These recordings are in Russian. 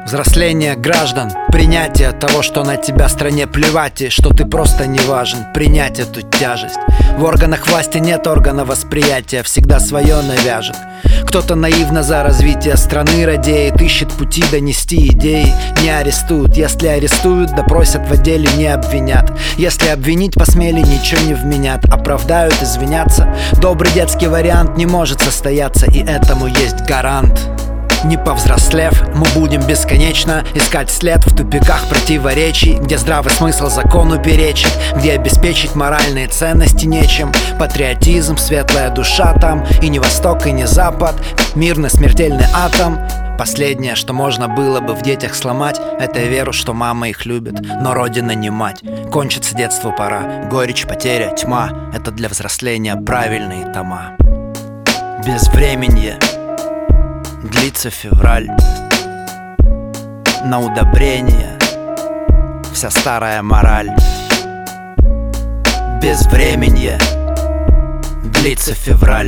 Взросление граждан, принятие того, что на тебя стране плевать и что ты просто не важен. Принять эту тяжесть. В органах власти нет органа восприятия, всегда свое навяжет. Кто-то наивно за развитие страны радеет, ищет пути донести идеи. Не арестуют, если арестуют, допросят в отделе, не обвинят. Если обвинить посмели, ничего не вменят. Оправдают, извинятся. Добрый детский вариант не может состояться, и этому есть гарант. Не повзрослев, мы будем бесконечно искать след в тупиках противоречий, где здравый смысл закону перечит, где обеспечить моральные ценности нечем. Патриотизм, светлая душа там, и не восток, и не запад, мирный смертельный атом. Последнее, что можно было бы в детях сломать, это веру, что мама их любит, но родина не мать. Кончится детству пора, горечь, потеря, тьма — это для взросления правильные тома. Безвременье. Длится февраль. На удобрение вся старая мораль. Безвременье. Длится февраль.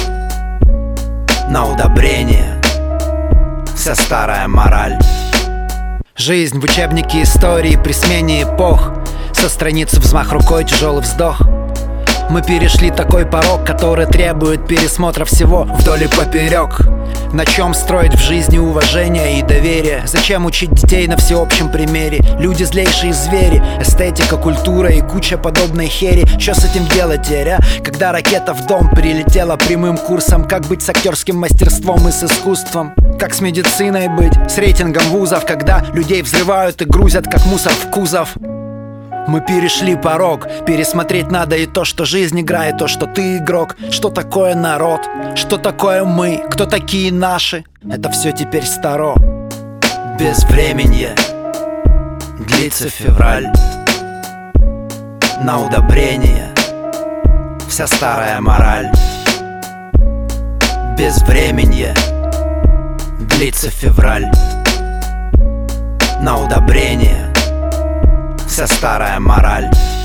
На удобрение вся старая мораль. Жизнь в учебнике истории при смене эпох. Со страницы взмах рукой, тяжелый вздох. Мы перешли такой порог, который требует пересмотра всего вдоль и поперек. На чем строить в жизни уважение и доверие? Зачем учить детей на всеобщем примере? Люди злейшие звери, эстетика, культура и куча подобной хери. Что с этим делать теперь, а? Когда ракета в дом прилетела прямым курсом? Как быть с актерским мастерством и с искусством? Как с медициной быть? С рейтингом вузов, когда людей взрывают и грузят как мусор в кузов? Мы перешли порог, пересмотреть надо и то, что жизнь играет, то, что ты игрок. Что такое народ, что такое мы, кто такие наши. Это все теперь старо. Безвременье. Длится февраль. На удобрение вся старая мораль. Безвременье. Длится февраль. На удобрение вся старая мораль.